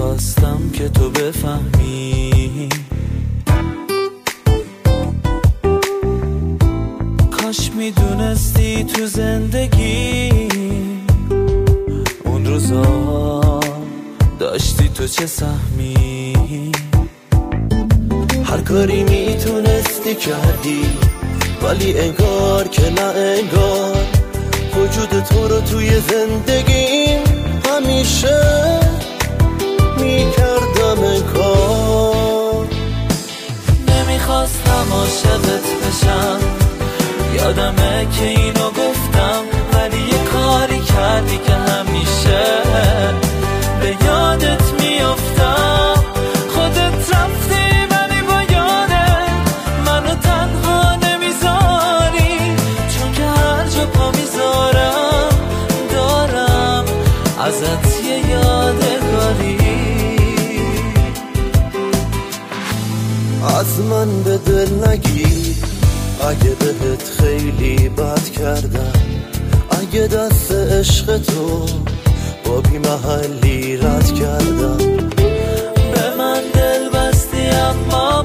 نمیخواستم که تو بفهمی، کاش میدونستی تو زندگی اون روزا داشتی تو چه سهمی. هر کاری میتونستی کردی ولی انگار که نه انگار، وجود تو رو توی زندگیم همیشه میکردم انکار. نمیخواستم عاشقت بشم، یادمه که اینو گفتم، ولی یه کاری کردی که همیشه به یادت میافتم. خودت رفتی ولی با یادت منو تنها نمیذاری، چون که هر جا پا میذارم دارم ازت یه یادگاری. از من به دل نگیر اگه بهت خیلی بد کردم، اگه دست عشق تو با بی محلی رد کردم. به من دل بستی اما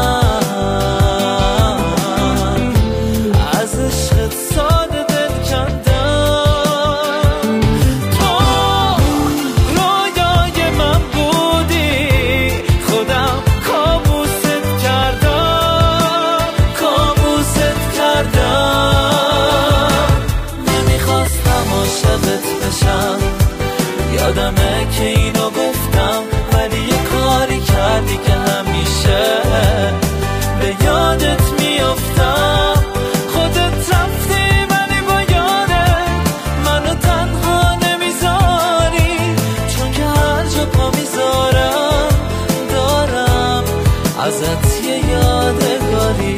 من از عشقت ساده دل کندم. تو رویای من بودی، خودم کابوست کردم. نمیخواستم عاشقت بشم، یادمه که اینو گفتم، ولی یه کاری کردی که همیشه به یادت میافتم. خودت رفتی ولی با یادت منو تنها نمیذاری، چون که هر جا پا میذارم دارم ازت یه یادگاری.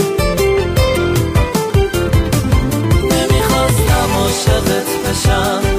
عاشقت بشم،